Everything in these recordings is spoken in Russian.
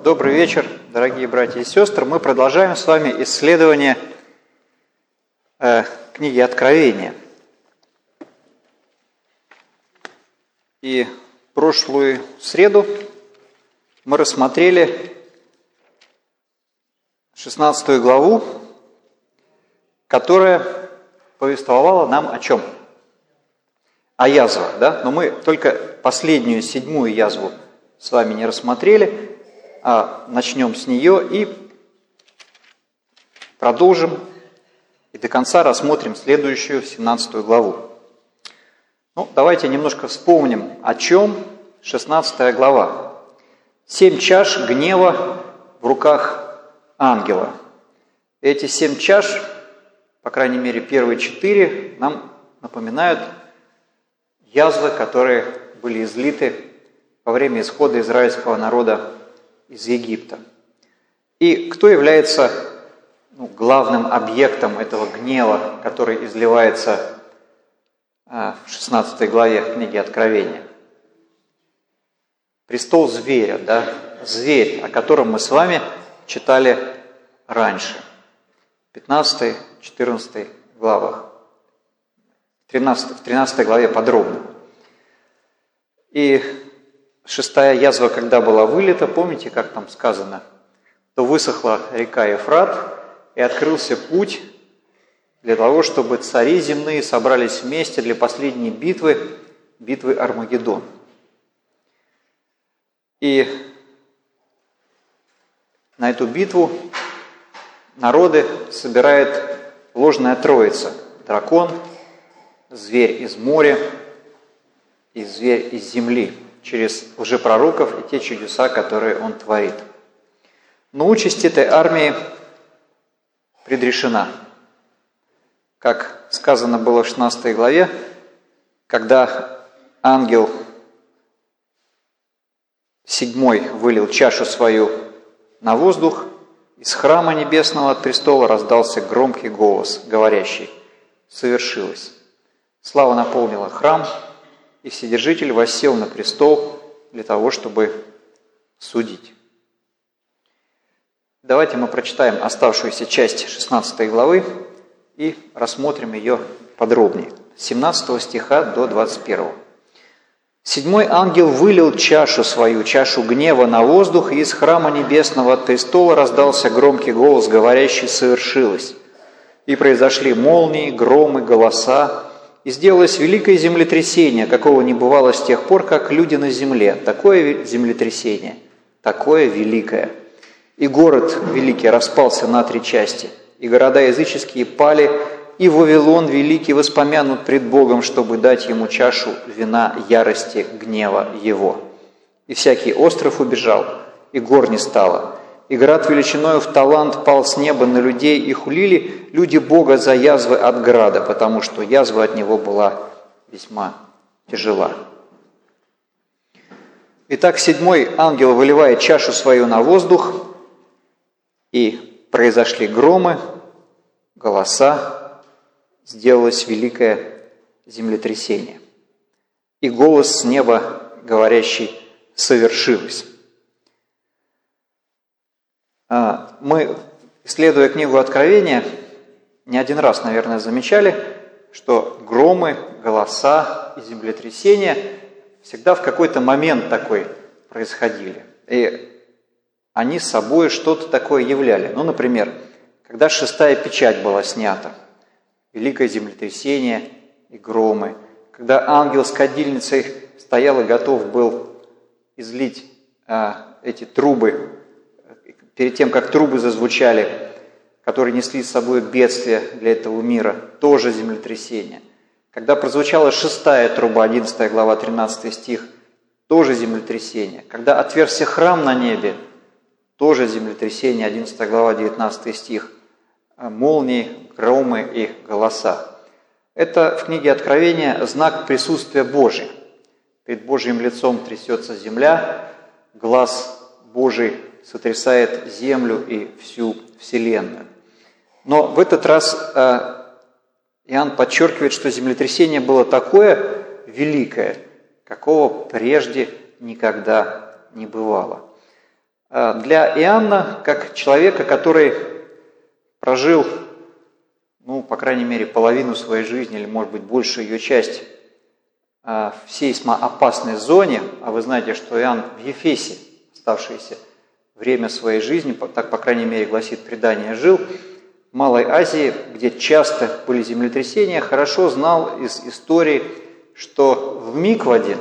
Добрый вечер, дорогие братья и сестры. Мы продолжаем с вами исследование книги Откровения. И прошлую среду мы рассмотрели 16 главу, которая повествовала нам о чем? О язвах, да? Но мы только последнюю, 7-ю язву с вами не рассмотрели, а начнем с нее и продолжим, и до конца рассмотрим следующую, 17 главу. Ну, давайте немножко вспомним, о чем 16 глава. 7 чаш гнева в руках ангела. Эти 7 чаш, по крайней мере, первые 4, нам напоминают язвы, которые были излиты во время исхода израильского народа из Египта. И кто является главным объектом этого гнева, который изливается в 16 главе книги Откровения? Престол зверя, да? Зверь, о котором мы с вами читали раньше. В 15-14 главах. В 13 главе подробно. И 6-я язва, когда была вылита, помните, как там сказано? То высохла река Ефрат, и открылся путь для того, чтобы цари земные собрались вместе для последней битвы Армагеддон. И на эту битву народы собирает ложная троица: дракон, зверь из моря и зверь из земли, через лжепророков и те чудеса, которые он творит. Но участь этой армии предрешена. Как сказано было в 16 главе, когда ангел 7 вылил чашу свою на воздух, из храма небесного от престола раздался громкий голос, говорящий: «Совершилось». Слава наполнила храм, и Вседержитель воссел на престол для того, чтобы судить. Давайте мы прочитаем оставшуюся часть 16 главы и рассмотрим ее подробнее. С 17 стиха до 21. 7 ангел вылил чашу свою, чашу гнева на воздух, и из храма небесного от престола раздался громкий голос, говорящий: «Совершилось». И произошли молнии, громы, голоса, и сделалось великое землетрясение, какого не бывало с тех пор, как люди на земле. Такое землетрясение, такое великое. И город великий распался на 3 части, и города языческие пали, и Вавилон великий воспомянут пред Богом, чтобы дать ему чашу вина ярости гнева его. И всякий остров убежал, и гор не стало. И град величиною в талант пал с неба на людей, и хулили люди Бога за язвы от града, потому что язва от него была весьма тяжела. Итак, 7 ангел выливает чашу свою на воздух, и произошли громы, голоса, сделалось великое землетрясение. И голос с неба, говорящий: «Совершилось». Мы, исследуя книгу Откровения, не один раз, наверное, замечали, что громы, голоса и землетрясения всегда в какой-то момент такой происходили. И они с собой что-то такое являли. Ну, например, когда 6-я печать была снята, великое землетрясение и громы. Когда ангел с кадильницей стоял и готов был излить эти трубы, перед тем, как трубы зазвучали, которые несли с собой бедствие для этого мира, тоже землетрясение. Когда прозвучала 6-я труба, 11 глава, 13 стих, тоже землетрясение. Когда отверзся храм на небе, тоже землетрясение, 11 глава, 19 стих, молнии, громы и голоса. Это в книге Откровения знак присутствия Божия. Перед Божьим лицом трясется земля, глаз Божий сотрясает землю и всю вселенную. Но в этот раз Иоанн подчеркивает, что землетрясение было такое великое, какого прежде никогда не бывало. Для Иоанна, как человека, который прожил, по крайней мере, половину своей жизни, или, может быть, большую ее часть в сейсмоопасной зоне, а вы знаете, что Иоанн в Ефесе, оставшееся время своей жизни, так, по крайней мере, гласит предание, жил в Малой Азии, где часто были землетрясения, хорошо знал из истории, что в миг в один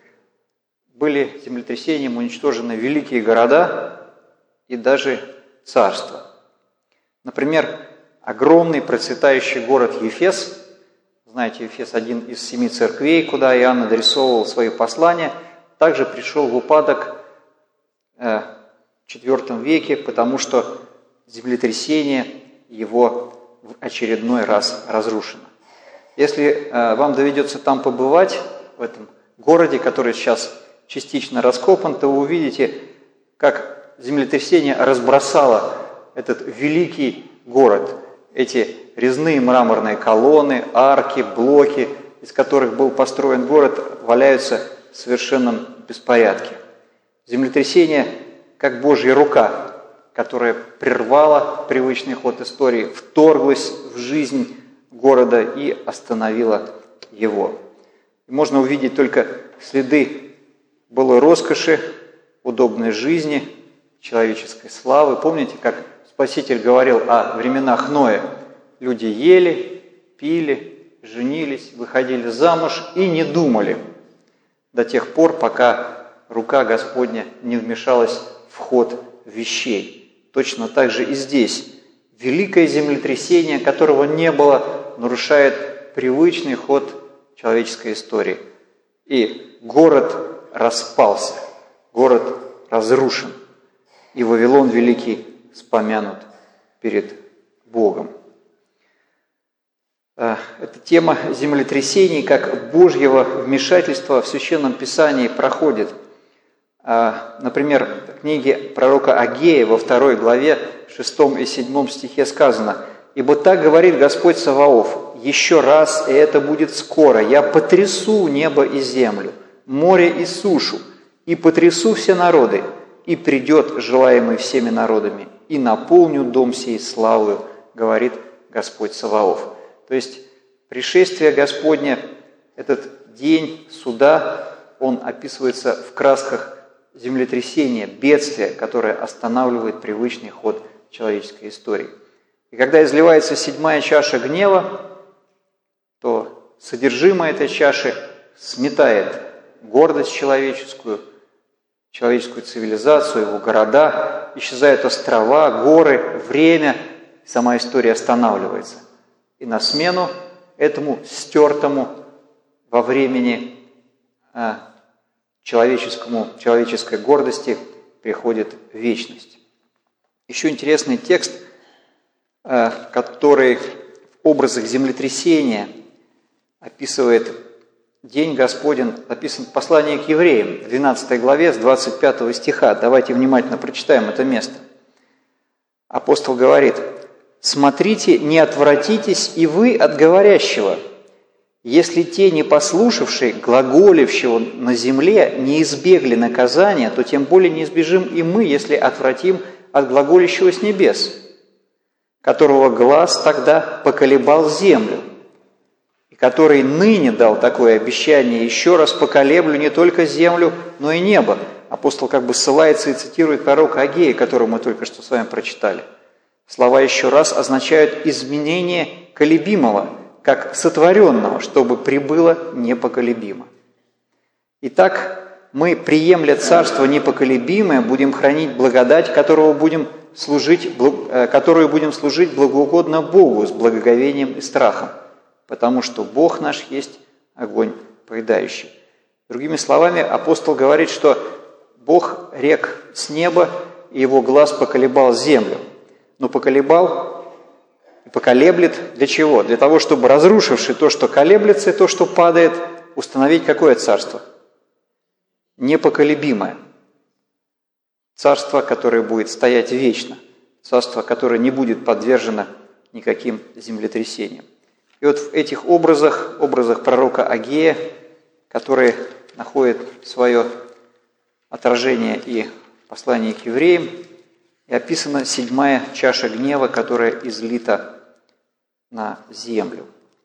были землетрясением уничтожены великие города и даже царства. Например, огромный процветающий город Ефес, знаете, Ефес – один из 7 церквей, куда Иоанн адресовывал свои послания, также пришел в упадок в IV веке, потому что землетрясение его в очередной раз разрушено. Если вам доведется там побывать, в этом городе, который сейчас частично раскопан, то вы увидите, как землетрясение разбросало этот великий город. Эти резные мраморные колонны, арки, блоки, из которых был построен город, валяются в совершенном беспорядке. Землетрясение, как Божья рука, которая прервала привычный ход истории, вторглась в жизнь города и остановила его. И можно увидеть только следы былой роскоши, удобной жизни, человеческой славы. Помните, как Спаситель говорил о временах Ноя? Люди ели, пили, женились, выходили замуж и не думали до тех пор, пока рука Господня не вмешалась в ход вещей. Точно так же и здесь. Великое землетрясение, которого не было, нарушает привычный ход человеческой истории. И город распался, город разрушен, и Вавилон Великий спомянут перед Богом. Эта тема землетрясений как Божьего вмешательства в Священном Писании проходит. Например, в книге пророка Агея во 2 главе 6 и 7 стихе сказано: «Ибо так говорит Господь Саваоф, еще раз, и это будет скоро, я потрясу небо и землю, море и сушу, и потрясу все народы, и придет желаемый всеми народами, и наполню дом сей славою, говорит Господь Саваоф». То есть пришествие Господне, этот день суда, он описывается в красках землетрясения, бедствия, которое останавливает привычный ход человеческой истории. И когда изливается 7-я чаша гнева, то содержимое этой чаши сметает гордость человеческую цивилизацию, его города, исчезают острова, горы, время, сама история останавливается. И на смену этому стертому во времени человеческой гордости приходит вечность. Еще интересный текст, который в образах землетрясения описывает День Господень, написан в послании к евреям, в 12 главе, с 25 стиха. Давайте внимательно прочитаем это место. Апостол говорит: «Смотрите, не отвратитесь и вы от говорящего. Если те, не послушавшие, глаголившего на земле, не избегли наказания, то тем более не избежим и мы, если отвратим от глаголящего с небес, которого глас тогда поколебал землю, и который ныне дал такое обещание: еще раз поколеблю не только землю, но и небо». Апостол как бы ссылается и цитирует пророка Агея, которого мы только что с вами прочитали. Слова «еще раз» означают изменение колебимого, как сотворенного, чтобы прибыло непоколебимо. Итак, мы, приемля царство непоколебимое, будем хранить благодать, которую будем служить благоугодно Богу с благоговением и страхом, потому что Бог наш есть огонь поедающий. Другими словами, апостол говорит, что Бог рек с неба, и его глаз поколебал землю. Но поколебал и поколеблет для чего? Для того, чтобы, разрушивши то, что колеблется, и то, что падает, установить какое царство? Непоколебимое. Царство, которое будет стоять вечно. Царство, которое не будет подвержено никаким землетрясениям. И вот в этих образах пророка Агея, которые находят свое отражение и послании к евреям, и описана 7-я чаша гнева, которая излита на землю.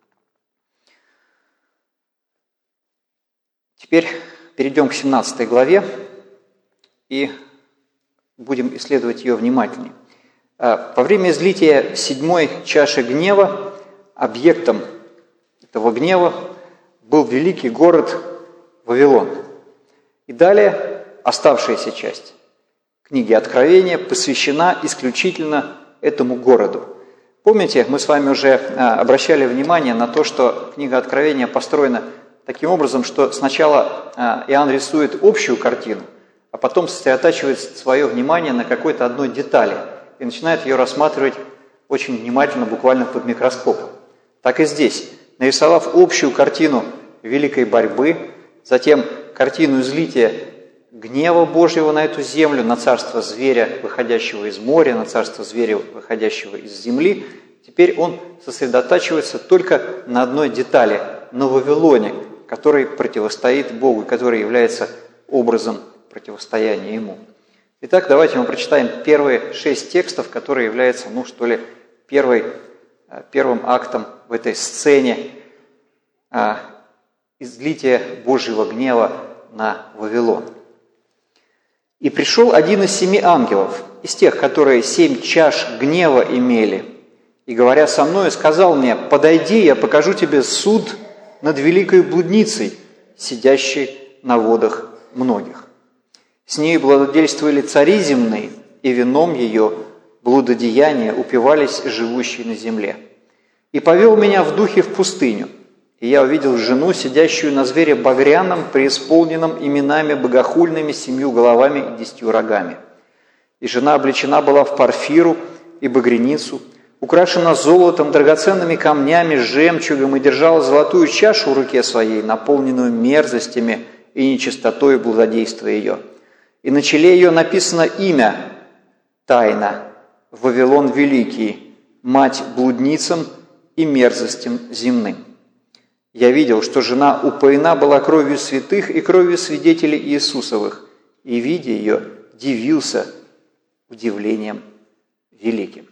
Теперь перейдем к 17 главе и будем исследовать ее внимательнее. Во время излития 7-й чаши гнева объектом этого гнева был великий город Вавилон. И далее оставшаяся часть книги Откровения посвящена исключительно этому городу. Помните, мы с вами уже обращали внимание на то, что книга Откровения построена таким образом, что сначала Иоанн рисует общую картину, а потом сосредотачивает свое внимание на какой-то одной детали и начинает ее рассматривать очень внимательно, буквально под микроскопом. Так и здесь, нарисовав общую картину великой борьбы, затем картину излития гнева Божьего на эту землю, на царство зверя, выходящего из моря, на царство зверя, выходящего из земли, теперь он сосредотачивается только на одной детали, на Вавилоне, который противостоит Богу, который является образом противостояния Ему. Итак, давайте мы прочитаем первые 6 текстов, которые являются, первым актом в этой сцене излития Божьего гнева на Вавилон. «И пришел один из 7 ангелов, из тех, которые 7 чаш гнева имели, и, говоря со мною, сказал мне: подойди, я покажу тебе суд над великой блудницей, сидящей на водах многих. С ней блудодействовали цари земные, и вином ее блудодеяния упивались живущие на земле. И повел меня в духе в пустыню, и я увидел жену, сидящую на звере багряном, преисполненном именами богохульными 7 головами и 10 рогами. И жена облечена была в парфиру и багряницу, украшена золотом, драгоценными камнями, жемчугом, и держала золотую чашу в руке своей, наполненную мерзостями и нечистотой блудодейства ее. И на челе ее написано имя тайна: Вавилон Великий, мать блудницам и мерзостям земным. Я видел, что жена упоена была кровью святых и кровью свидетелей Иисусовых, и, видя ее, дивился удивлением великим».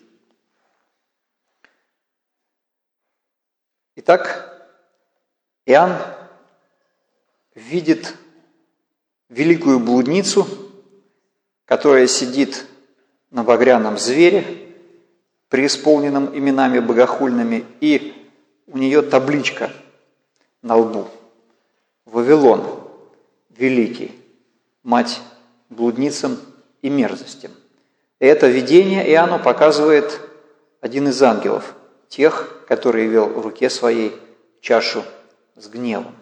Итак, Иоанн видит великую блудницу, которая сидит на багряном звере, преисполненном именами богохульными, и у нее табличка на лбу: «Вавилон Великий, мать блудницам и мерзостям». И это видение Иоанну показывает один из ангелов, тех, который вел в руке своей чашу с гневом.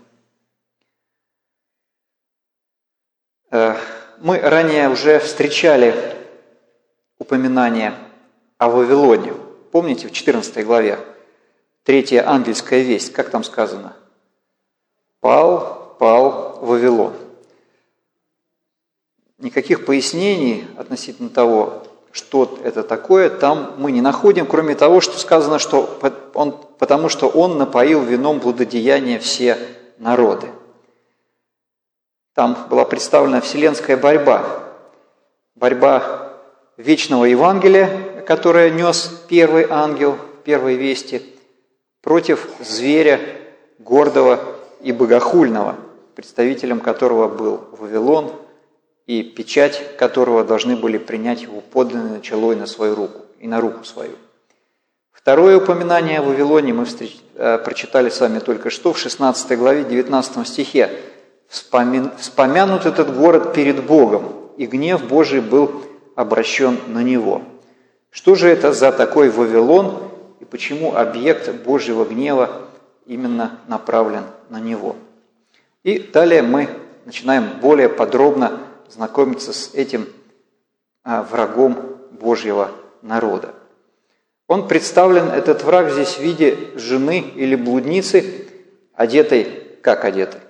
Мы ранее уже встречали упоминание о Вавилоне. Помните, в 14 главе, 3-я ангельская весть, как там сказано? «Пал Вавилон». Никаких пояснений относительно того, что это такое, там мы не находим, кроме того, что сказано, что потому что он напоил вином блудодеяния все народы. Там была представлена вселенская борьба вечного Евангелия, которое нес первый ангел в первой вести, против зверя гордого и богохульного, представителем которого был Вавилон, и печать которого должны были принять его подданные челой на свою руку и на руку свою. Второе упоминание о Вавилоне мы прочитали с вами только что в 16 главе 19 стихе. «Вспомянут этот город перед Богом, и гнев Божий был обращен на него». Что же это за такой Вавилон, и почему объект Божьего гнева именно направлен на него? И далее мы начинаем более подробно знакомиться с этим врагом Божьего народа. Он представлен, этот враг, здесь в виде жены или блудницы, одетой, как одетой?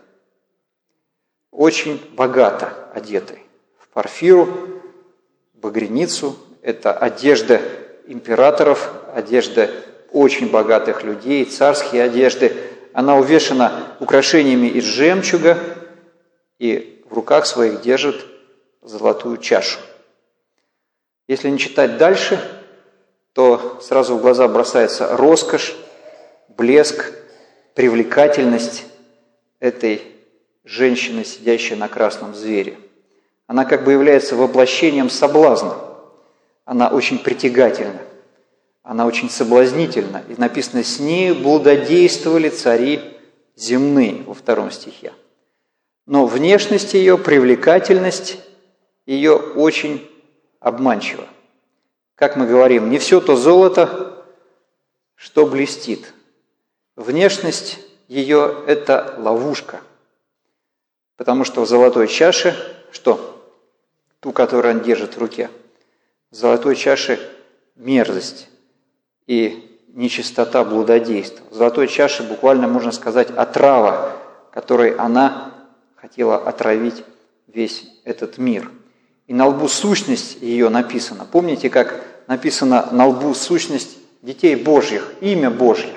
Очень богато одетой. В парфиру, багряницу, это одежда императоров, одежда очень богатых людей, царские одежды. Она увешана украшениями из жемчуга, и в руках своих держит золотую чашу. Если не читать дальше, то сразу в глаза бросается роскошь, блеск, привлекательность этой женщины, сидящей на красном звере. Она как бы является воплощением соблазна. Она очень притягательна, она очень соблазнительна. И написано, с нею блудодействовали цари земные во 2 стихе. Но внешность ее, привлекательность ее очень обманчива. Как мы говорим, не все то золото, что блестит. Внешность ее – это ловушка. Потому что в золотой чаше, что? Ту, которую он держит в руке. В золотой чаше мерзость и нечистота блудодейства. В золотой чаше буквально можно сказать отрава, которой она хотела отравить весь этот мир. И на лбу сущность ее написана. Помните, как написано на лбу сущность детей Божьих, имя Божье,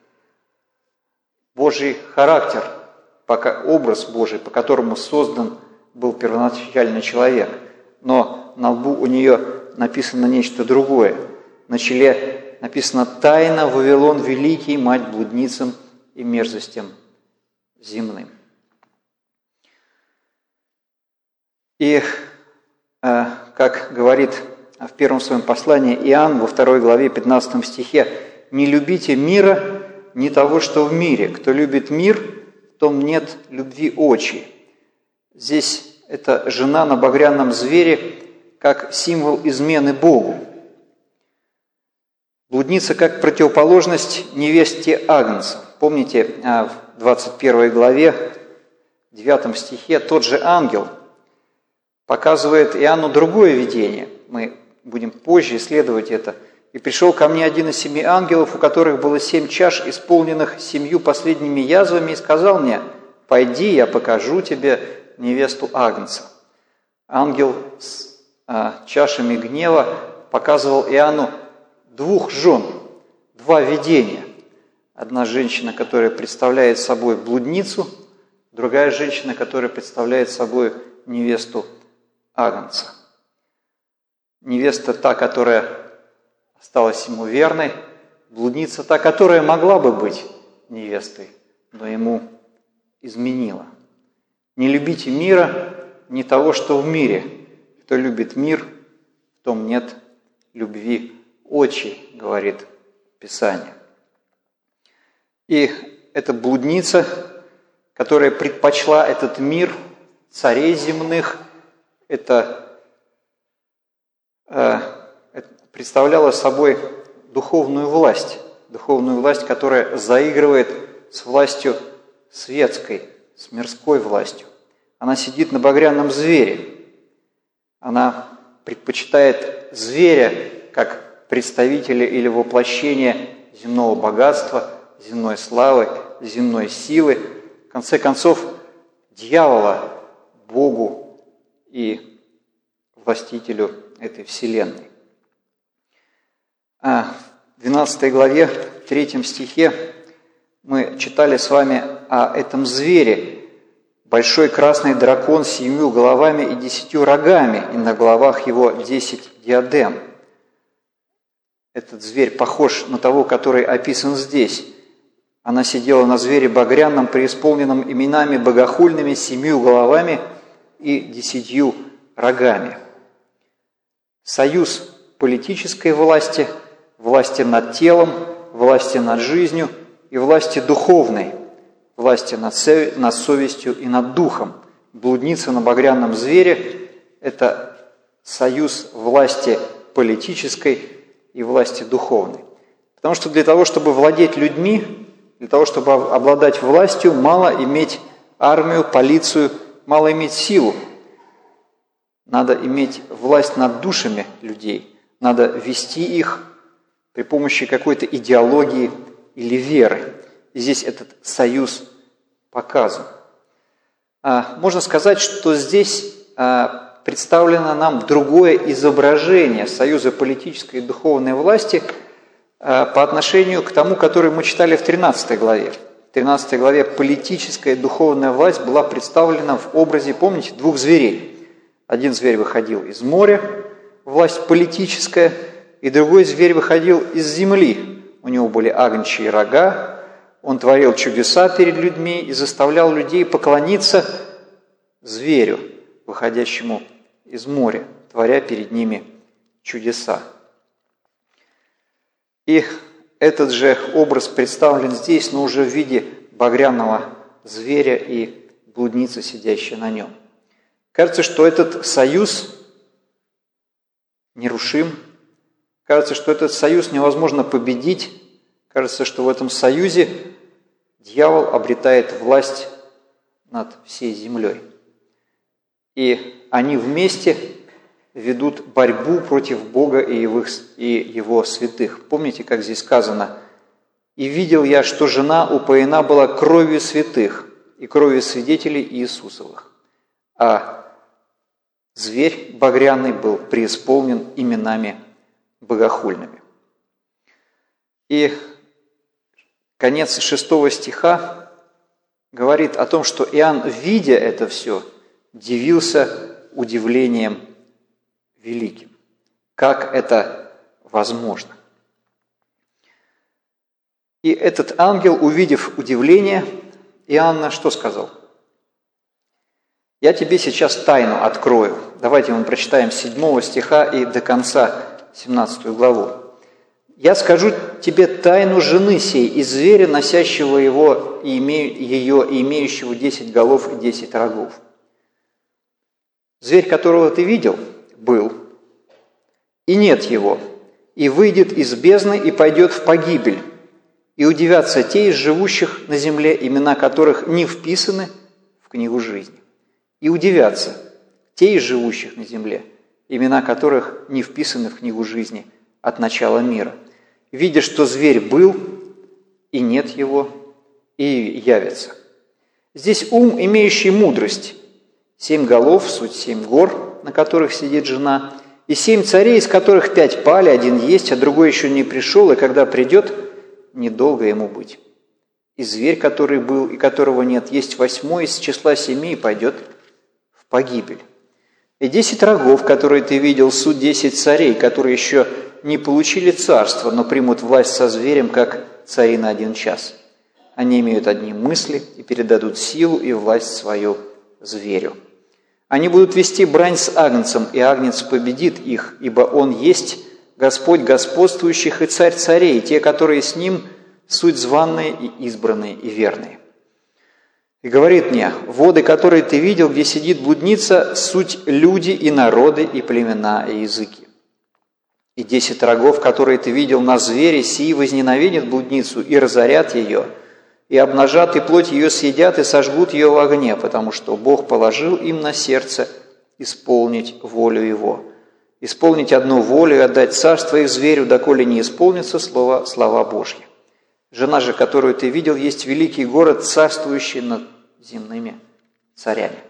Божий характер, образ Божий, по которому создан был первоначальный человек. Но на лбу у нее написано нечто другое. На челе написано «Тайна Вавилон Великий, мать блудницам и мерзостям земным». И, как говорит в первом своем послании Иоанн во 2 главе 15 стихе, «Не любите мира, не того, что в мире. Кто любит мир, в том нет любви очи». Здесь это жена на багряном звере как символ измены Богу. Блудница как противоположность невесте Агнца. Помните, в 21 главе, 9 стихе, тот же ангел показывает Иоанну другое видение. Мы будем позже исследовать это. «И пришел ко мне один из 7 ангелов, у которых было 7 чаш, исполненных 7 последними язвами, и сказал мне: пойди, я покажу тебе невесту Агнца». Ангел с чашами гнева показывал Иоанну 2 жен, 2 видения. Одна женщина, которая представляет собой блудницу, другая женщина, которая представляет собой невесту Агнца. Невеста та, которая осталась ему верной, блудница та, которая могла бы быть невестой, но ему изменила. Не любите мира, не того, что в мире. Кто любит мир, в том нет любви очи, говорит Писание. И эта блудница, которая предпочла этот мир царей земных, это представляла собой духовную власть, которая заигрывает с властью светской, с мирской властью. Она сидит на багряном звере. Она предпочитает зверя как представителя или воплощение земного богатства, земной славы, земной силы, в конце концов, дьявола, Богу и властителю этой вселенной. В 12 главе, в 3 стихе мы читали с вами о этом звере. Большой красный дракон с 7 головами и 10 рогами, и на головах его 10 диадем. Этот зверь похож на того, который описан здесь. Она сидела на звере багряном, преисполненном именами богохульными, 7 головами и 10 рогами. Союз политической власти, власти над телом, власти над жизнью и власти духовной, власти над совестью и над духом. Блудница на багряном звере – это союз власти политической и власти духовной. Потому что для того, чтобы владеть людьми, для того, чтобы обладать властью, мало иметь армию, полицию, мало иметь силу. Надо иметь власть над душами людей, надо вести их при помощи какой-то идеологии или веры. И здесь этот союз показан. Можно сказать, что здесь представлено нам другое изображение союза политической и духовной власти по отношению к тому, который мы читали в 13 главе. В 13 главе политическая и духовная власть была представлена в образе, помните, 2 зверей. Один зверь выходил из моря, власть политическая, и другой зверь выходил из земли. У него были агнчьи рога, он творил чудеса перед людьми и заставлял людей поклониться зверю, выходящему из моря, творя перед ними чудеса. И этот же образ представлен здесь, но уже в виде багряного зверя и блудницы, сидящей на нем. Кажется, что этот союз нерушим. Кажется, что этот союз невозможно победить. Кажется, что в этом союзе дьявол обретает власть над всей землей. И они вместе ведут борьбу против Бога и Его святых. Помните, как здесь сказано: «И видел я, что жена упоена была кровью святых и кровью свидетелей Иисусовых, а зверь багряный был преисполнен именами богохульными». И конец 6 стиха говорит о том, что Иоанн, видя это все, дивился удивлением великим. Как это возможно? И этот ангел, увидев удивление Иоанна, что сказал? «Я тебе сейчас тайну открою». Давайте мы прочитаем с 7 стиха и до конца 17 главу. «Я скажу тебе тайну жены сей, и зверя, носящего ее и имеющего 10 голов и 10 рогов. Зверь, которого ты видел, был, и нет его, и выйдет из бездны и пойдет в погибель, и удивятся те из живущих на земле, имена которых не вписаны в книгу жизни. И удивятся те из живущих на земле, имена которых не вписаны в книгу жизни от начала мира, видя, что зверь был, и нет его, и явится. Здесь ум, имеющий мудрость, 7 голов, суть 7 гор, на которых сидит жена, и 7 царей, из которых 5 пали, 1 есть, а другой еще не пришел, и когда придет, недолго ему быть. И зверь, который был, и которого нет, есть 8 из числа 7, и пойдет в погибель. И 10 рогов, которые ты видел, суть 10 царей, которые еще не получили царство, но примут власть со зверем, как цари на 1 час. Они имеют одни мысли и передадут силу и власть свою зверю. Они будут вести брань с агнцем, и агнец победит их, ибо он есть Господь господствующих и царь царей, и те, которые с ним, суть званные и избранные и верные. И говорит мне: воды, которые ты видел, где сидит блудница, суть люди и народы, и племена, и языки. И 10 рогов, которые ты видел на звере, сии возненавидят блудницу и разорят ее, и обнажат, и плоть ее съедят, и сожгут ее в огне, потому что Бог положил им на сердце исполнить волю Его. Исполнить одну волю и отдать царство их зверю, доколе не исполнится слова Божьи. Жена же, которую ты видел, есть великий город, царствующий над земными царями.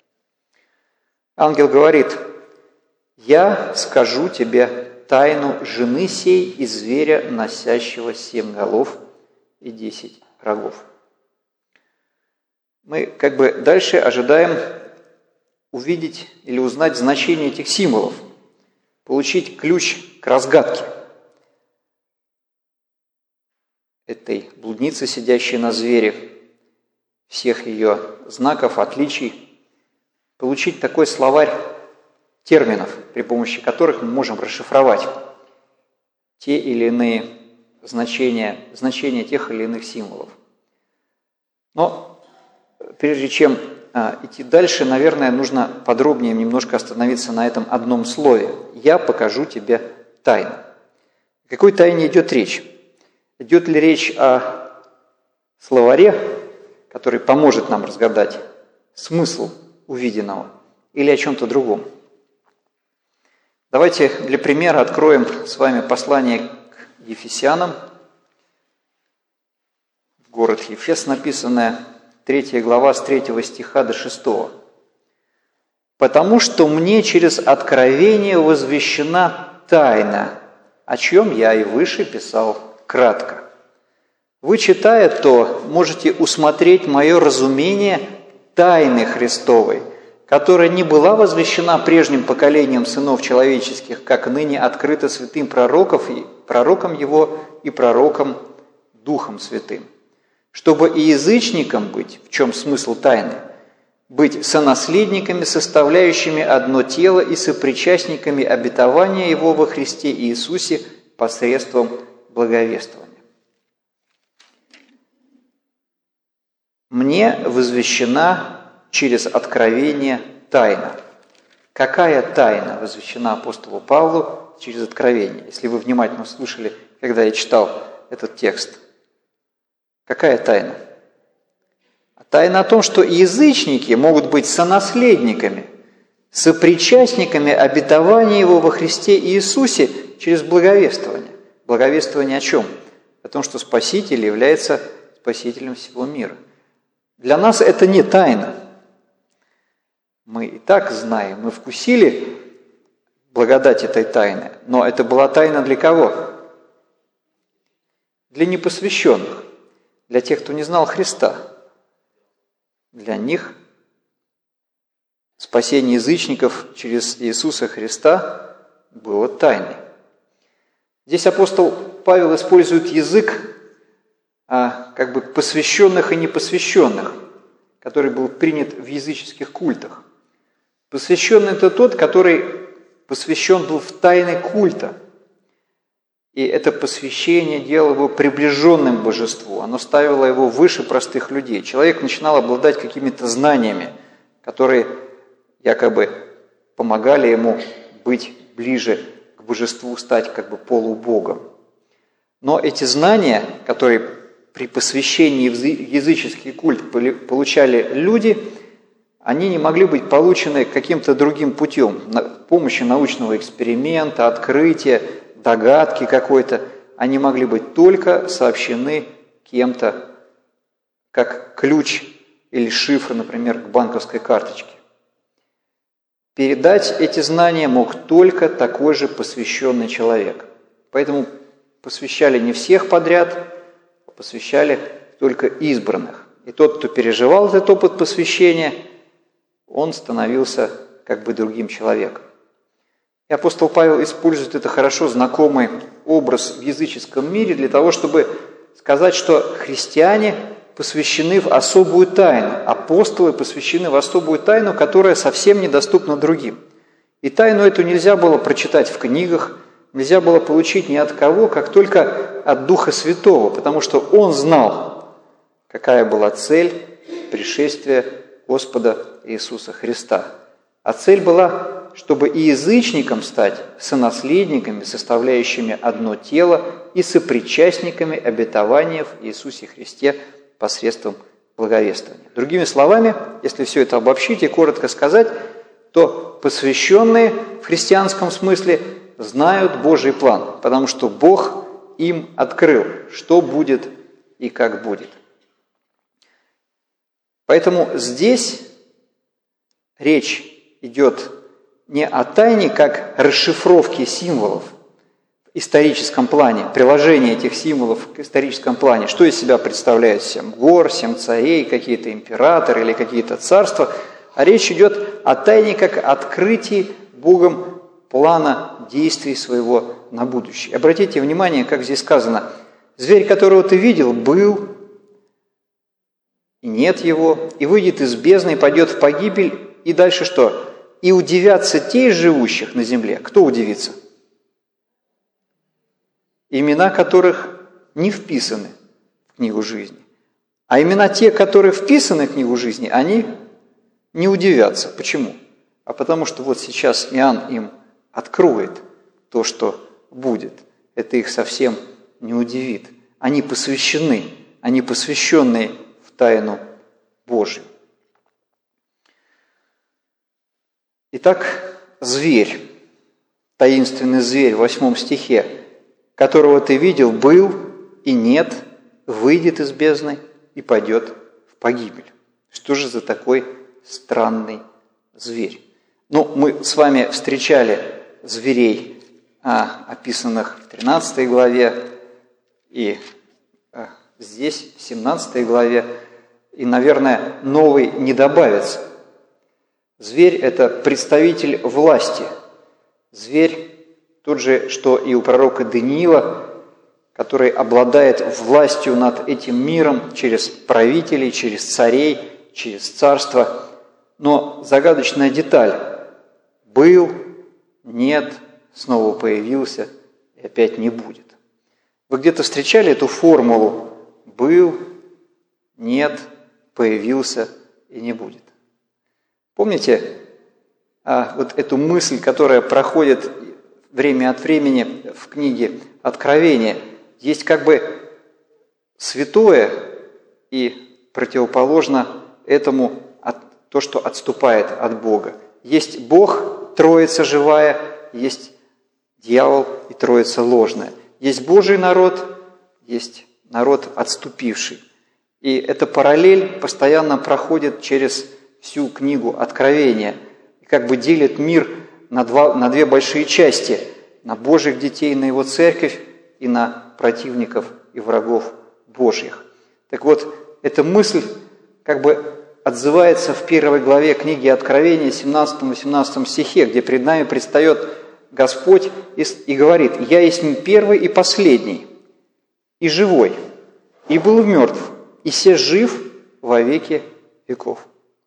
Ангел говорит: «Я скажу тебе тайну жены сей и зверя, носящего 7 голов и 10 рогов». Мы дальше ожидаем увидеть или узнать значение этих символов, получить ключ к разгадке этой блудницы, сидящей на звере, всех ее знаков, отличий, получить такой словарь терминов, при помощи которых мы можем расшифровать те или иные значения тех или иных символов. Но прежде чем идти дальше, наверное, нужно подробнее немножко остановиться на этом одном слове. «Я покажу тебе тайну». О какой тайне идет речь? Идет ли речь о словаре, который поможет нам разгадать смысл увиденного, или о чем-то другом? Давайте для примера откроем с вами послание к Ефесянам. Город Ефес, написанное 3 глава с 3 стиха до 6. «Потому что мне через откровение возвещена тайна, о чем я и выше писал кратко. Вы, читая то, можете усмотреть мое разумение тайны Христовой, которая не была возвещена прежним поколением сынов человеческих, как ныне открыта святым пророком его и пророком Духом Святым, чтобы и язычникам быть, в чем смысл тайны, быть сонаследниками, составляющими одно тело и сопричастниками обетования Его во Христе Иисусе посредством благовествования. Мне возвещена через откровение тайна. Какая тайна возвещена апостолу Павлу через откровение? Если вы внимательно слушали, когда я читал этот текст. Какая тайна? Тайна о том, что язычники могут быть сонаследниками, сопричастниками обетования Его во Христе Иисусе через благовествование. Благовествование о чем? О том, что Спаситель является Спасителем всего мира. Для нас это не тайна. Мы и так знаем, мы вкусили благодать этой тайны, но это была тайна для кого? Для непосвященных, для тех, кто не знал Христа. Для них спасение язычников через Иисуса Христа было тайной. Здесь апостол Павел использует язык как бы посвященных и непосвященных, который был принят в языческих культах. Посвященный – это тот, который посвящен был в тайны культа. И это посвящение делало его приближенным к божеству. Оно ставило его выше простых людей. Человек начинал обладать какими-то знаниями, которые якобы помогали ему быть ближе к божеству, стать как бы полубогом. Но эти знания, которые при посвящении в языческий культ получали люди, они не могли быть получены каким-то другим путем, с помощью научного эксперимента, открытия, догадки какой-то, они могли быть только сообщены кем-то, как ключ или шифр, например, к банковской карточке. Передать эти знания мог только такой же посвященный человек. Поэтому посвящали не всех подряд, а посвящали только избранных. И тот, кто переживал этот опыт посвящения, он становился как бы другим человеком. И апостол Павел использует это хорошо знакомый образ в языческом мире для того, чтобы сказать, что христиане посвящены в особую тайну, апостолы посвящены в особую тайну, которая совсем недоступна другим. И тайну эту нельзя было прочитать в книгах, нельзя было получить ни от кого, как только от Духа Святого, потому что Он знал, какая была цель пришествия Господа Иисуса Христа. А цель была, чтобы и язычникам стать сонаследниками, составляющими одно тело, и сопричастниками обетования в Иисусе Христе посредством благовествования. Другими словами, если все это обобщить и коротко сказать, то посвященные в христианском смысле знают Божий план, потому что Бог им открыл, что будет и как будет. Поэтому здесь речь идет не о тайне, как расшифровке символов в историческом плане, приложение этих символов к историческом плане, что из себя представляют 7 гор, 7 царей, какие-то императоры или какие-то царства, а речь идет о тайне как открытии Богом плана действий своего на будущее. Обратите внимание, как здесь сказано: «Зверь, которого ты видел, был, и нет его, и выйдет из бездны, и пойдет в погибель». И дальше что? «И удивятся те из живущих на земле». Кто удивится? Имена которых не вписаны в книгу жизни. А имена тех, которые вписаны в книгу жизни, они не удивятся. Почему? А потому что вот сейчас Иоанн им откроет то, что будет. Это их совсем не удивит. Они посвящены, они посвященные в тайну Божию. Итак, зверь, таинственный зверь в 8 стихе, которого ты видел, был и нет, выйдет из бездны и пойдет в погибель. Что же за такой странный зверь? Ну, мы с вами встречали зверей, описанных в 13 главе и здесь, в 17 главе, и, наверное, новый не добавится. Зверь – это представитель власти. Зверь тот же, что и у пророка Даниила, который обладает властью над этим миром через правителей, через царей, через царство. Но загадочная деталь – был, нет, снова появился и опять не будет. Вы где-то встречали эту формулу «был, нет, появился и не будет»? Помните вот эту мысль, которая проходит время от времени в книге Откровения? Есть как бы святое и противоположно этому то, что отступает от Бога. Есть Бог, Троица живая, есть дьявол и Троица ложная. Есть Божий народ, есть народ отступивший. И эта параллель постоянно проходит через всю книгу Откровения и как бы делит мир на две большие части – на Божьих детей, на Его церковь и на противников и врагов Божьих. Так вот, эта мысль как бы отзывается в 1 главе книги Откровения, 17-18 стихе, где перед нами предстает Господь и говорит: «Я есть первый и последний, и живой, и был мертв, и се жив во веки веков».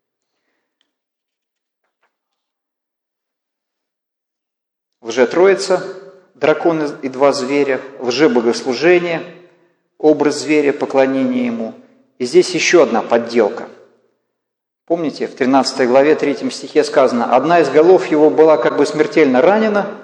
Лже-троица, дракон и два зверя, лже-богослужение, образ зверя, поклонение ему. И здесь еще одна подделка. Помните, в 13 главе 3 стихе сказано: «Одна из голов его была как бы смертельно ранена,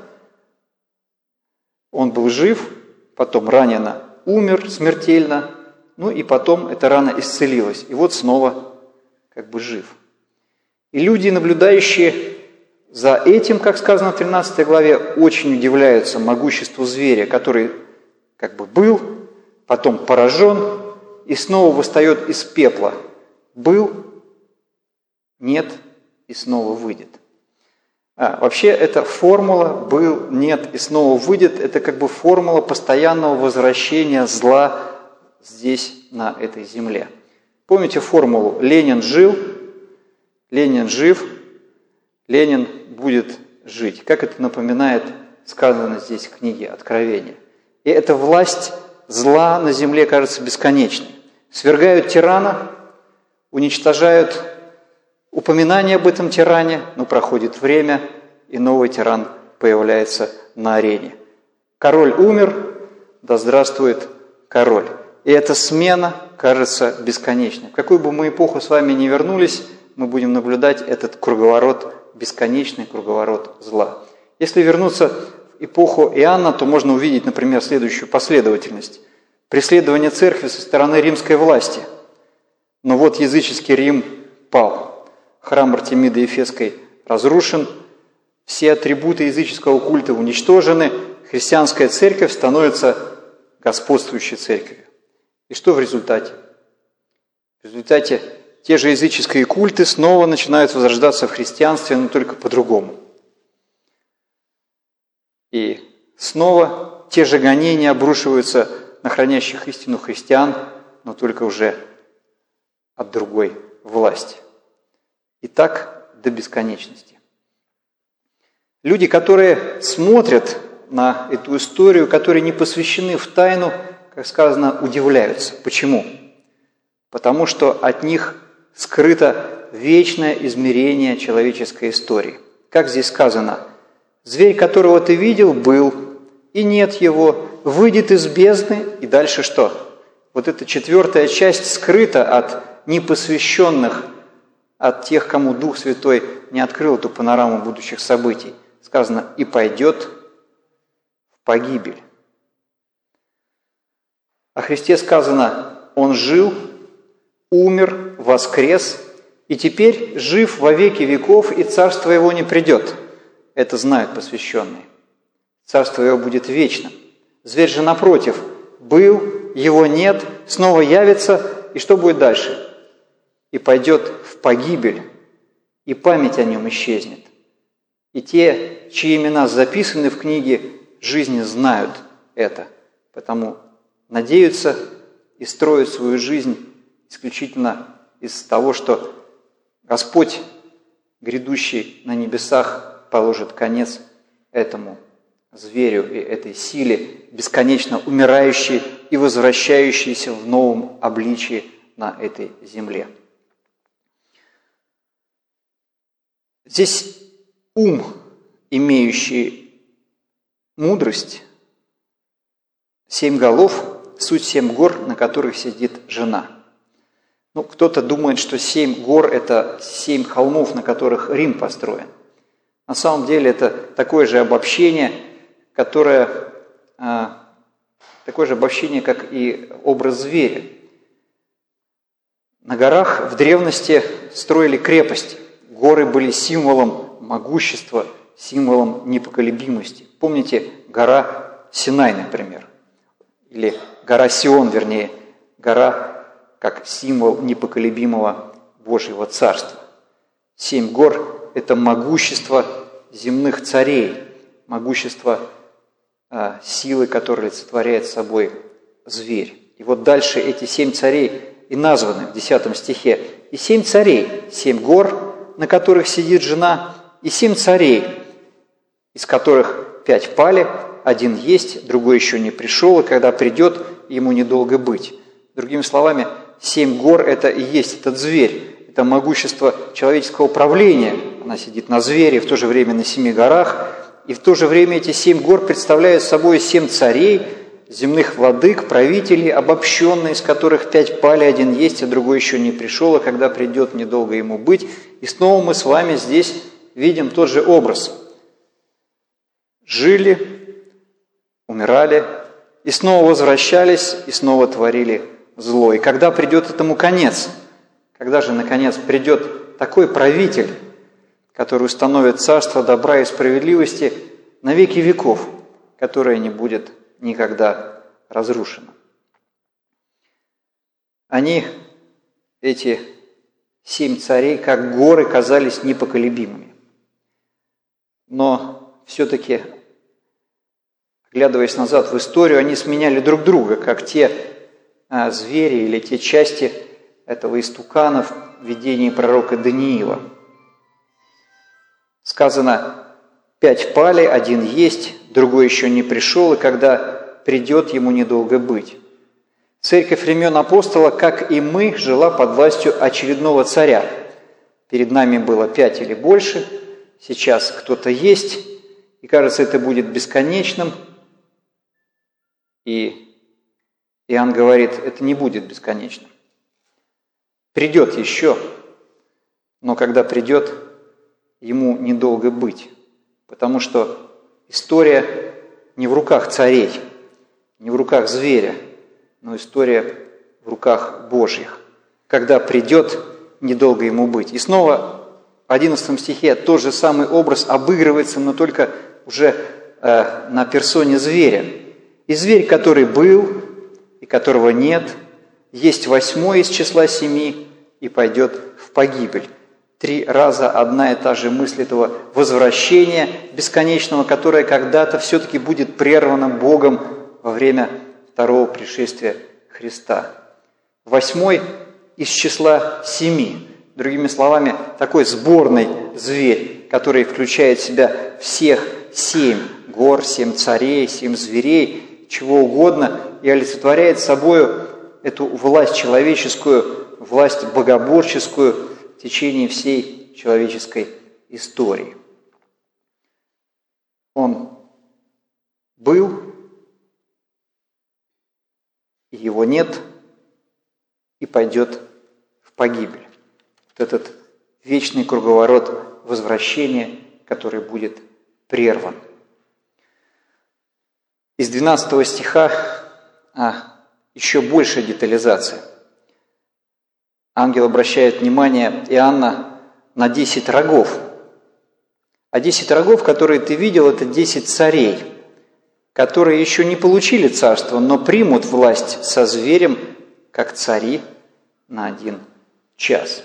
он был жив, потом ранено, умер смертельно, ну и потом эта рана исцелилась, и вот снова как бы жив». И люди, наблюдающие за этим, как сказано в 13 главе, очень удивляются могуществу зверя, который как бы был, потом поражен и снова восстает из пепла. Был, нет и снова выйдет. Вообще эта формула «был, нет и снова выйдет» – это как бы формула постоянного возвращения зла здесь, на этой земле. Помните формулу «Ленин жил, Ленин жив, Ленин будет жить». Как это напоминает сказано здесь в книге Откровения. И эта власть зла на земле кажется бесконечной. Свергают тирана, уничтожают упоминание об этом тиране, но проходит время, и новый тиран появляется на арене. Король умер, да здравствует король. И эта смена кажется бесконечной. В какую бы мы эпоху с вами ни вернулись, мы будем наблюдать этот круговорот, бесконечный круговорот зла. Если вернуться в эпоху Иоанна, то можно увидеть, например, следующую последовательность. Преследование церкви со стороны римской власти. Но вот языческий Рим пал. Храм Артемиды Ефесской разрушен, все атрибуты языческого культа уничтожены, христианская церковь становится господствующей церковью. И что в результате? В результате те же языческие культы снова начинают возрождаться в христианстве, но только по-другому. И снова те же гонения обрушиваются на хранящих истину христиан, но только уже от другой власти. И так до бесконечности. Люди, которые смотрят на эту историю, которые не посвящены в тайну, как сказано, удивляются. Почему? Потому что от них скрыто вечное измерение человеческой истории. Как здесь сказано: «Зверь, которого ты видел, был, и нет его, выйдет из бездны». И дальше что? Вот эта 4 часть скрыта от непосвященных, от тех, кому Дух Святой не открыл эту панораму будущих событий. Сказано: «И пойдет в погибель». О Христе сказано: «Он жил, умер, воскрес, и теперь жив во веки веков, и царство Его не придет». Это знают посвященные. Царство Его будет вечным. Зверь же, напротив, был, его нет, снова явится, и что будет дальше? «И пойдет в погибель, и память о нем исчезнет». И те, чьи имена записаны в книге жизни, знают это, потому надеются и строят свою жизнь исключительно из того, что Господь грядущий на небесах положит конец этому зверю и этой силе, бесконечно умирающей и возвращающейся в новом обличии на этой земле. Здесь ум, имеющий мудрость, 7 голов, суть 7 гор, на которых сидит жена. Кто-то думает, что 7 гор – это 7 холмов, на которых Рим построен. На самом деле это такое же обобщение, как и образ зверя. На горах в древности строили крепости. Горы были символом могущества, символом непоколебимости. Помните, гора Синай, например, или гора Сион, вернее, гора как символ непоколебимого Божьего Царства. 7 гор – это могущество земных царей, могущество силы, которая олицетворяет собой зверь. И вот дальше эти 7 царей и названы в 10 стихе. И 7 царей, 7 гор, на которых сидит жена, и 7 царей, из которых 5 пали, 1 есть, другой еще не пришел, и когда придет, ему недолго быть. Другими словами, 7 гор – это и есть этот зверь, это могущество человеческого правления. Она сидит на звере, в то же время на 7 горах, и в то же время эти 7 гор представляют собой 7 царей, земных владык, правителей, обобщенные, из которых 5 пали, 1 есть, а другой еще не пришел, а когда придет, недолго ему быть. И снова мы с вами здесь видим тот же образ. Жили, умирали, и снова возвращались, и снова творили зло. И когда придет этому конец? Когда же, наконец, придет такой правитель, который установит царство добра и справедливости на веки веков, которое не будет никогда разрушено? Они, эти 7 царей, как горы, казались непоколебимыми. Но все-таки, оглядываясь назад в историю, они сменяли друг друга, как те звери или те части этого истукана в видении пророка Даниила. Сказано, 5 пали, 1 есть, другой еще не пришел, и когда придет, ему недолго быть. Церковь времен апостола, как и мы, жила под властью очередного царя. Перед нами было 5 или больше, сейчас кто-то есть, и кажется, это будет бесконечным. И Иоанн говорит, это не будет бесконечным. Придет еще, но когда придет, ему недолго быть, потому что история не в руках царей, не в руках зверя, но история в руках Божьих. Когда придет, недолго ему быть. И снова в 11 стихе тот же самый образ обыгрывается, но только уже на персоне зверя. И зверь, который был, и которого нет, есть 8 из числа 7 и пойдет в погибель. 3 раза одна и та же мысль этого возвращения бесконечного, которое когда-то все-таки будет прервано Богом во время второго пришествия Христа. 8 из числа 7. Другими словами, такой сборный зверь, который включает в себя всех 7 гор, 7 царей, 7 зверей, чего угодно, и олицетворяет собою эту власть человеческую, власть богоборческую в течение всей человеческой истории. Он был, его нет, и пойдет в погибель. Вот этот вечный круговорот возвращения, который будет прерван. Из 12 стиха еще большая детализация. Ангел обращает внимание Иоанна на 10 рогов. А 10 рогов, которые ты видел, это 10 царей, которые еще не получили царство, но примут власть со зверем, как цари на 1 час.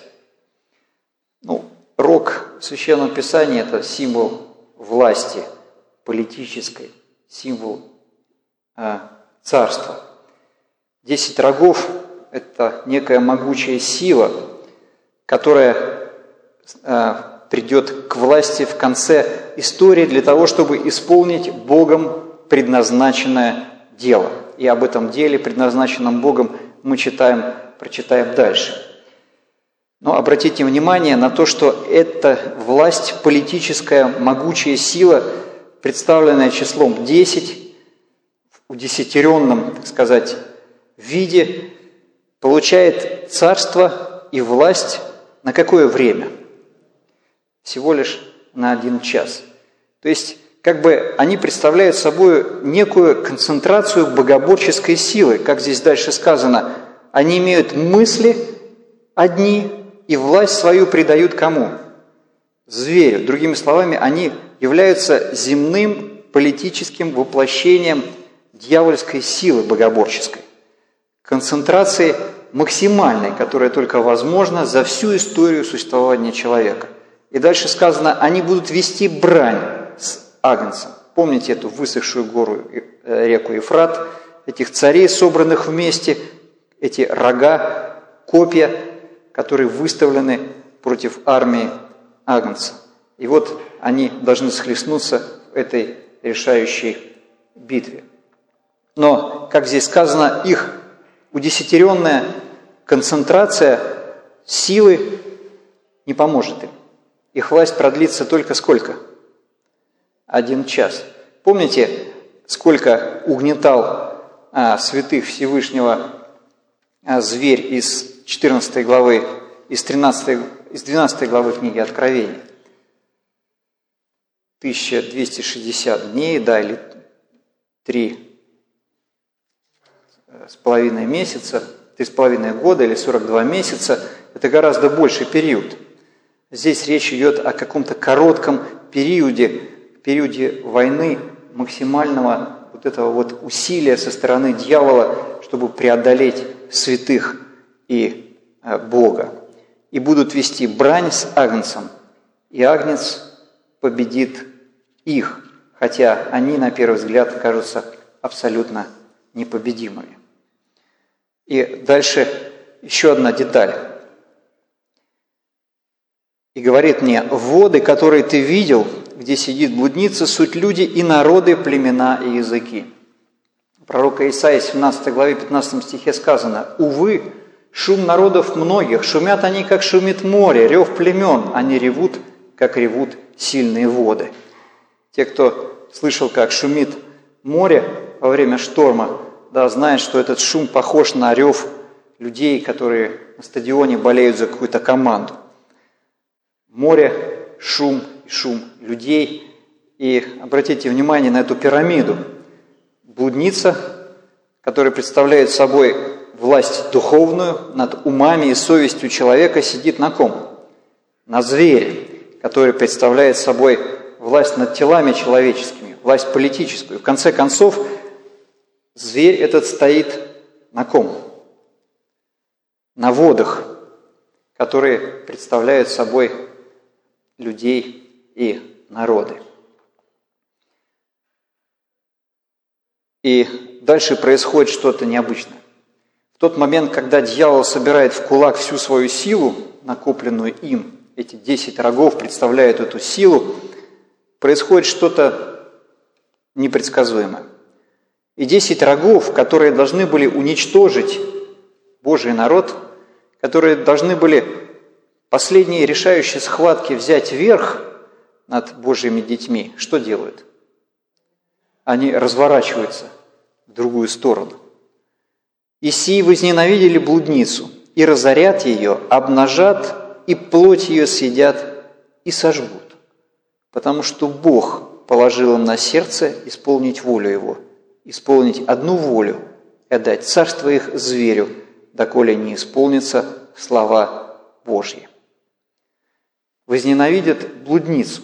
Рог в Священном Писании – это символ власти политической, символ царства. 10 рогов – это некая могучая сила, которая придет к власти в конце истории для того, чтобы исполнить Богом предназначенное дело. И об этом деле, предназначенном Богом, мы прочитаем дальше. Но обратите внимание на то, что эта власть, политическая, могучая сила, представленная числом 10, в удесятеренном, так сказать, виде, получает царство и власть на какое время? Всего лишь на 1 час. То есть, как бы они представляют собой некую концентрацию богоборческой силы. Как здесь дальше сказано, они имеют мысли одни, и власть свою придают кому? Зверю. Другими словами, они являются земным политическим воплощением дьявольской силы богоборческой. Концентрации максимальной, которая только возможна за всю историю существования человека. И дальше сказано, они будут вести брань с Агнцем. Помните эту высохшую гору, реку Ефрат, этих царей, собранных вместе, эти рога, копья, которые выставлены против армии Агнца. И вот они должны схлестнуться в этой решающей битве. Но, как здесь сказано, их удесятеренная концентрация силы не поможет им. Их власть продлится только сколько? 1 час. Помните, сколько угнетал святых Всевышнего зверь из 14 главы, из 12 главы книги Откровения? 1260 дней, да, или 3,5 месяца, 3,5 года или 42 месяца. Это гораздо больший период. Здесь речь идет о каком-то коротком периоде войны, максимального вот этого вот усилия со стороны дьявола, чтобы преодолеть святых и Бога. И будут вести брань с Агнцем, и Агнец победит их, хотя они, на первый взгляд, кажутся абсолютно непобедимыми. И дальше еще одна деталь. И говорит мне, воды, которые ты видел, где сидит блудница, суть люди и народы, племена и языки. Пророка Исаии, 17 главе, 15 стихе сказано, «Увы, шум народов многих, шумят они, как шумит море, рев племен, они ревут, как ревут сильные воды». Те, кто слышал, как шумит море во время шторма, да, знают, что этот шум похож на рев людей, которые на стадионе болеют за какую-то команду. Море, шум и шум людей. И обратите внимание на эту пирамиду. Блудница, которая представляет собой власть духовную над умами и совестью человека, сидит на ком? На звере, который представляет собой власть над телами человеческими, власть политическую. В конце концов, зверь этот стоит на ком? На водах, которые представляют собой людей и народы. И дальше происходит что-то необычное. В тот момент, когда дьявол собирает в кулак всю свою силу, накопленную им, эти 10 рогов представляют эту силу, происходит что-то непредсказуемое. И 10 рогов, которые должны были уничтожить Божий народ, которые должны были последние решающие схватки взять верх над Божьими детьми, что делают? Они разворачиваются в другую сторону. «И сии возненавидели блудницу, и разорят ее, обнажат, и плоть ее съедят, и сожгут, потому что Бог положил им на сердце исполнить волю Его, исполнить одну волю и отдать царство их зверю, доколе не исполнятся слова Божьи». Возненавидят блудницу.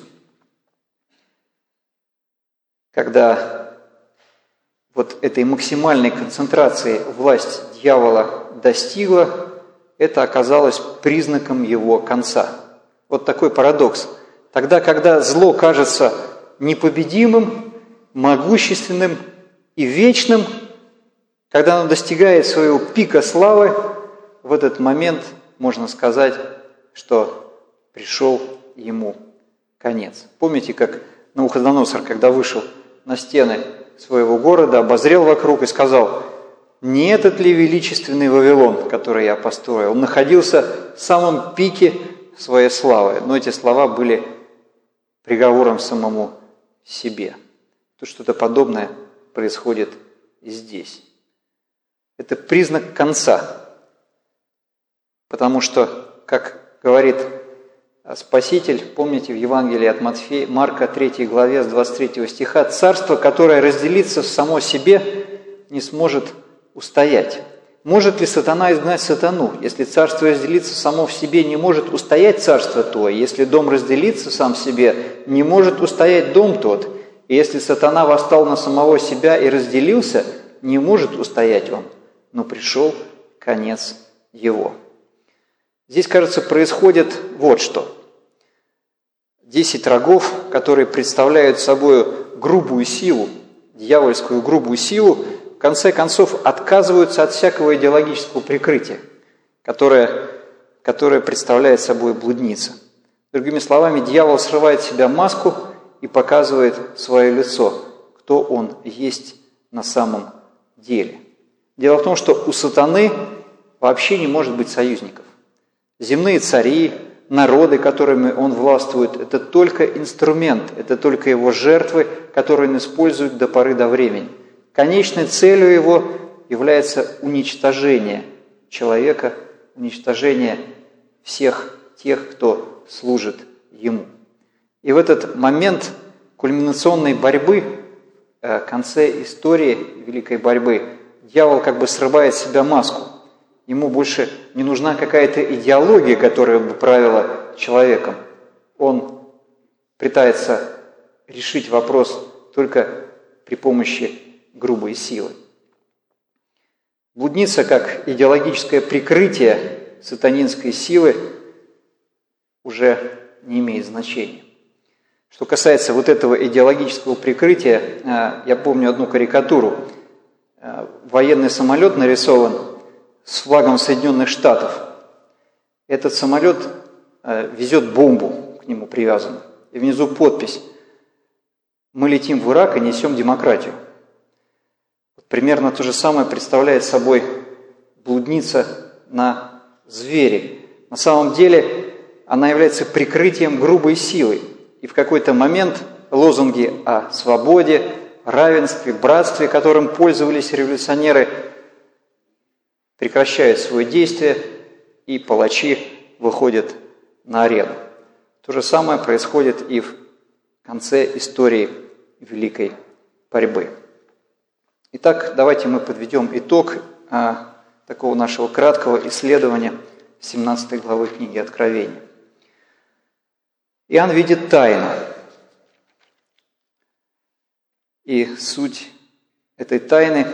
Когда вот этой максимальной концентрации власть дьявола достигла, это оказалось признаком его конца. Вот такой парадокс. Тогда, когда зло кажется непобедимым, могущественным и вечным, когда оно достигает своего пика славы, в этот момент можно сказать, что пришел ему конец. Помните, как Навуходоносор, когда вышел на стены своего города, обозрел вокруг и сказал: «Не этот ли величественный Вавилон, который я построил?» Он находился в самом пике своей славы, но эти слова были приговором самому себе. То что-то подобное происходит и здесь. Это признак конца, потому что, как говорит Спаситель, помните в Евангелии от Марка 3 главе с 23 стиха, «Царство, которое разделится само себе, не сможет устоять». Может ли сатана изгнать сатану? Если царство разделится само в себе, не может устоять царство то. Если дом разделится сам в себе, не может устоять дом тот. И если сатана восстал на самого себя и разделился, не может устоять он, но пришел конец его. Здесь, кажется, происходит вот что. 10 рогов, которые представляют собой грубую силу, дьявольскую грубую силу, в конце концов отказываются от всякого идеологического прикрытия, которое представляет собой блудница. Другими словами, дьявол срывает с себя маску и показывает свое лицо, кто он есть на самом деле. Дело в том, что у сатаны вообще не может быть союзников. Земные цари, народы, которыми он властвует, это только инструмент, это только его жертвы, которые он использует до поры до времени. Конечной целью его является уничтожение человека, уничтожение всех тех, кто служит ему. И в этот момент кульминационной борьбы, в конце истории великой борьбы, дьявол как бы срывает с себя маску. Ему больше не нужна какая-то идеология, которая бы правила человеком. Он пытается решить вопрос только при помощи грубой силы. Блудница, как идеологическое прикрытие сатанинской силы, уже не имеет значения. Что касается вот этого идеологического прикрытия, я помню одну карикатуру. Военный самолет нарисован с флагом Соединенных Штатов. Этот самолет везет бомбу, к нему привязанную. И внизу подпись: «Мы летим в Ирак и несем демократию». Примерно то же самое представляет собой блудница на звере. На самом деле она является прикрытием грубой силы. И в какой-то момент лозунги о свободе, равенстве, братстве, которым пользовались революционеры, прекращают свое действие, и палачи выходят на арену. То же самое происходит и в конце истории великой борьбы. Итак, давайте мы подведем итог такого нашего краткого исследования 17 главы книги Откровения. Иоанн видит тайну. И суть этой тайны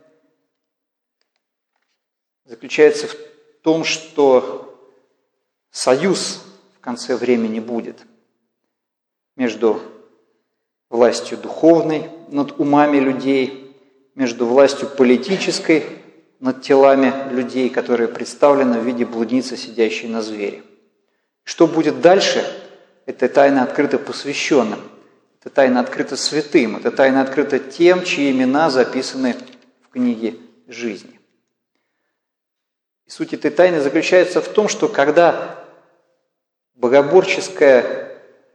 заключается в том, что союз в конце времени будет между властью духовной над умами людей, между властью политической над телами людей, которые представлены в виде блудницы, сидящей на звере. Что будет дальше, эта тайна открыта посвященным, эта тайна открыта святым, эта тайна открыта тем, чьи имена записаны в книге жизни. И суть этой тайны заключается в том, что когда богоборческие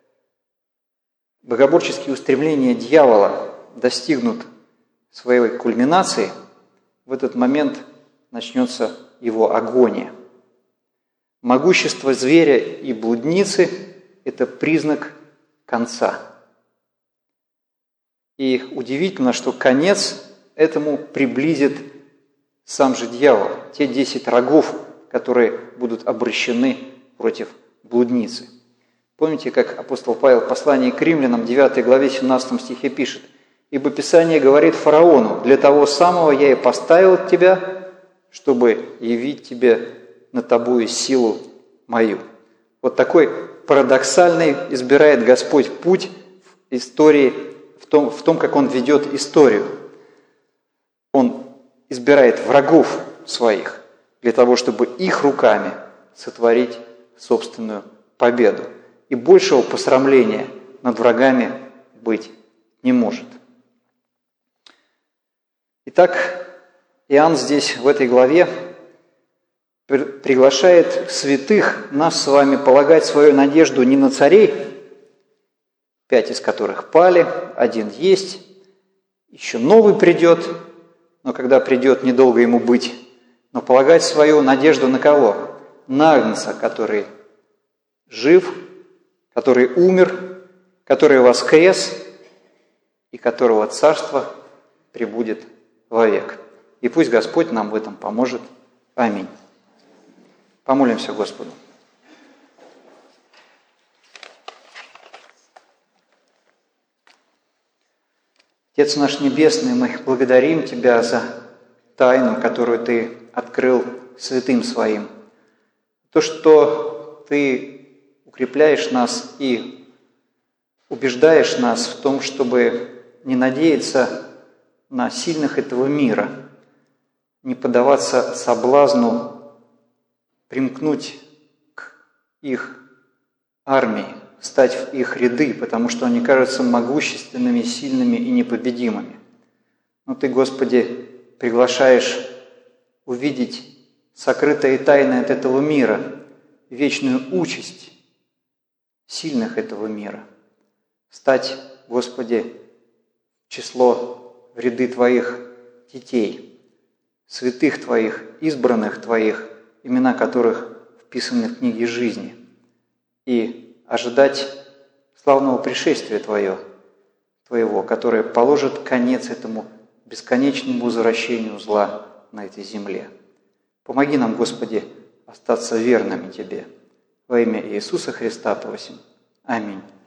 устремления дьявола достигнут своей кульминации, в этот момент начнется его агония. Могущество зверя и блудницы – это признак конца. И удивительно, что конец этому приблизит сам же дьявол, те 10 рогов, которые будут обращены против блудницы. Помните, как апостол Павел в послании к римлянам, 9 главе 17 стихе пишет: «Ибо Писание говорит фараону: для того самого я и поставил тебя, чтобы явить тебе над тобою силу мою». Вот такой парадоксальный избирает Господь путь в истории, в том, как Он ведет историю. Он избирает врагов своих для того, чтобы их руками сотворить собственную победу. и большего посрамления над врагами быть не может. Итак, Иоанн здесь, в этой главе, приглашает святых нас с вами полагать свою надежду не на царей, 5 из которых пали, 1 есть, еще новый придет, но когда придет, недолго ему быть, но полагать свою надежду на кого? На Агнца, который жив, который умер, который воскрес и которого царство пребудет вовек. И пусть Господь нам в этом поможет. Аминь. Помолимся Господу. Отец наш Небесный, мы благодарим Тебя за тайну, которую Ты открыл святым Своим. То, что Ты укрепляешь нас и убеждаешь нас в том, чтобы не надеяться на сильных этого мира, не поддаваться соблазну примкнуть к их армии, встать в их ряды, потому что они кажутся могущественными, сильными и непобедимыми. Но Ты, Господи, приглашаешь увидеть сокрытые тайны от этого мира, вечную участь сильных этого мира. Встать, Господи, в число, в ряды Твоих детей, святых Твоих, избранных Твоих, имена которых вписаны в книге жизни, и ожидать славного пришествия Твоего, которое положит конец этому бесконечному возвращению зла на этой земле. Помоги нам, Господи, остаться верными Тебе. Во имя Иисуса Христа просим. Аминь.